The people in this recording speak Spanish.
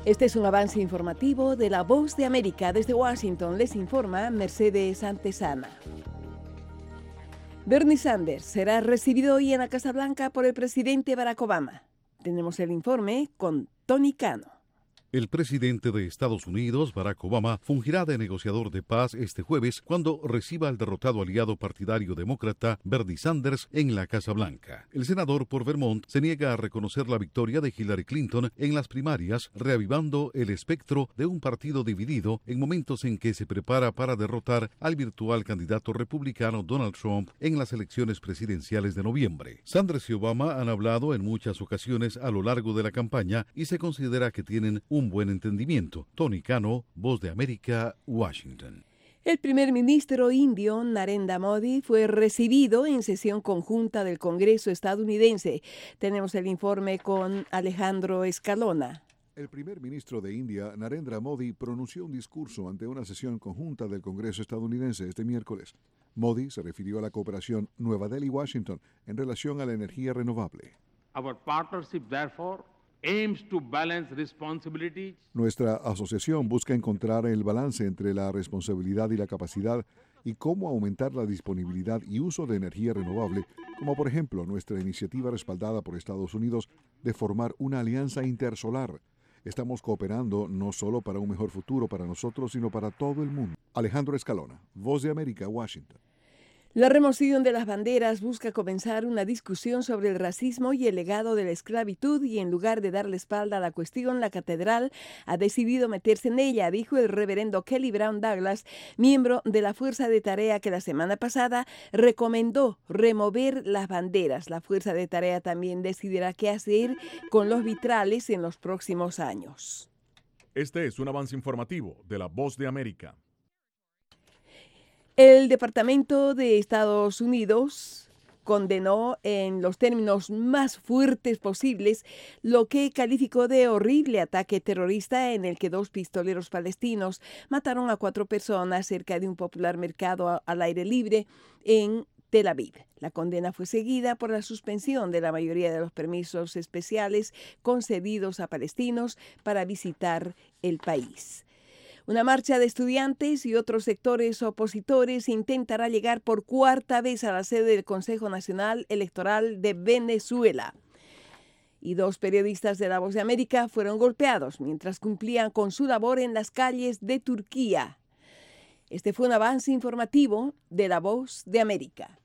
Este es un avance informativo de La Voz de América. Desde Washington les informa Mercedes Antesana. Bernie Sanders será recibido hoy en la Casa Blanca por el presidente Barack Obama. Tenemos el informe con Tony Cano. El presidente de Estados Unidos, Barack Obama, fungirá de negociador de paz este jueves cuando reciba al derrotado aliado partidario demócrata Bernie Sanders en la Casa Blanca. El senador por Vermont se niega a reconocer la victoria de Hillary Clinton en las primarias, reavivando el espectro de un partido dividido en momentos en que se prepara para derrotar al virtual candidato republicano Donald Trump en las elecciones presidenciales de noviembre. Sanders y Obama han hablado en muchas ocasiones a lo largo de la campaña y se considera que tienen un buen entendimiento. Tony Cano, Voz de América, Washington. El primer ministro indio, Narendra Modi, fue recibido en sesión conjunta del Congreso estadounidense. Tenemos el informe con Alejandro Escalona. El primer ministro de India, Narendra Modi, pronunció un discurso ante una sesión conjunta del Congreso estadounidense este miércoles. Modi se refirió a la cooperación Nueva Delhi-Washington en relación a la energía renovable. Our partnership, therefore, aims to balance responsibilities. Nuestra asociación busca encontrar el balance entre la responsabilidad y la capacidad y cómo aumentar la disponibilidad y uso de energía renovable, como por ejemplo nuestra iniciativa respaldada por Estados Unidos de formar una alianza intersolar. Estamos cooperando no solo para un mejor futuro para nosotros, sino para todo el mundo. Alejandro Escalona, Voz de América, Washington. La remoción de las banderas busca comenzar una discusión sobre el racismo y el legado de la esclavitud y en lugar de darle espalda a la cuestión, la catedral ha decidido meterse en ella, dijo el reverendo Kelly Brown Douglas, miembro de la Fuerza de Tarea que la semana pasada recomendó remover las banderas. La Fuerza de Tarea también decidirá qué hacer con los vitrales en los próximos años. Este es un avance informativo de La Voz de América. El Departamento de Estados Unidos condenó en los términos más fuertes posibles lo que calificó de horrible ataque terrorista en el que 2 pistoleros palestinos mataron a 4 personas cerca de un popular mercado al aire libre en Tel Aviv. La condena fue seguida por la suspensión de la mayoría de los permisos especiales concedidos a palestinos para visitar el país. Una marcha de estudiantes y otros sectores opositores intentará llegar por 4ª vez a la sede del Consejo Nacional Electoral de Venezuela. Y 2 periodistas de La Voz de América fueron golpeados mientras cumplían con su labor en las calles de Turquía. Este fue un avance informativo de La Voz de América.